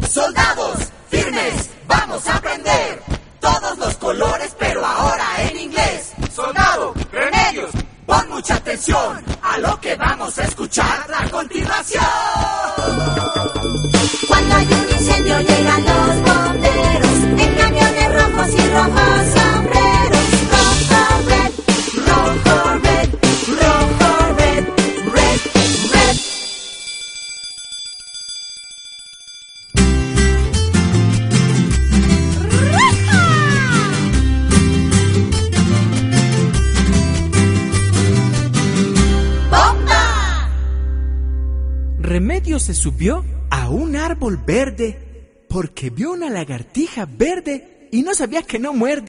Soldados, firmes, vamos a aprender todos los colores, pero ahora en inglés. Soldado, Remedios, pon mucha atención a lo que vamos a escuchar a continuación. Cuando hay un incendio llegan los bomberos en camiones rojos y rojos sombreros. Rojo, red, rojo, red, rojo, red, red, red. ¡Bomba! Remedios se subió a un árbol verde porque vio una lagartija verde y no sabía que no muerde.